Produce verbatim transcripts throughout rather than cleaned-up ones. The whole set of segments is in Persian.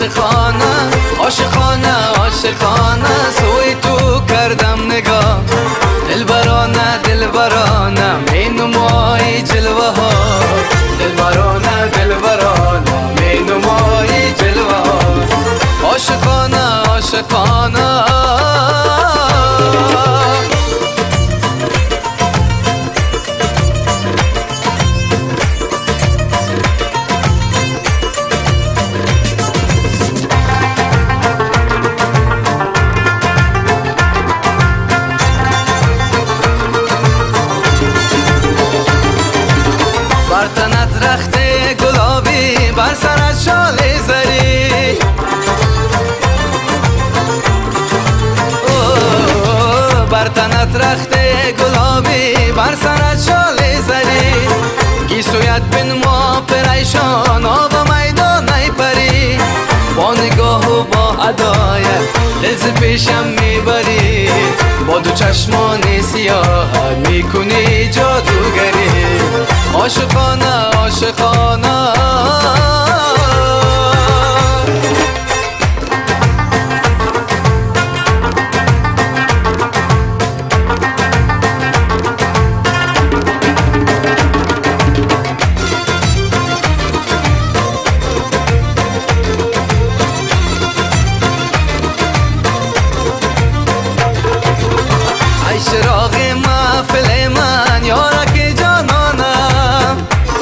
عاشقانه عاشقانه عاشقانه سوی تو کردم نگاه دلبرانه دلبرانه می نمایی جلوه ها دلبرانه دلبرانه می نمایی جلوه ها عاشقانه عاشقانه بر تنت رخت گلابی بر سرت شال زری بر تنت رخت گلابی بر سرت شال زری گیسویت بین ما پریشان آب میدان ای پری با نگاه و با ادایت دل پیشم میبری با دو چشمان سیاه میکنی جادوگری عاشقانه عاشقانه ای چراغ محفل من یارک جانانم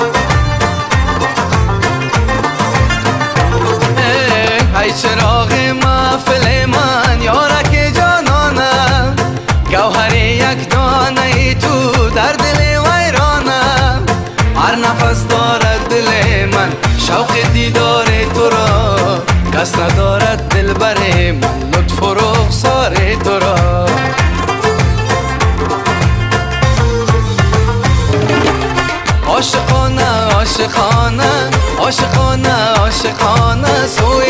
ای چراغ محفل من یارک جانانم گوهر یک دانه ای تو در دل ویرانم هر نفس دارد دل من شوق دیدار تو را کس ندارد دل بر من لطف و رخسار تو را عاشقانه عاشقانه عاشقانه عاشقانه سوی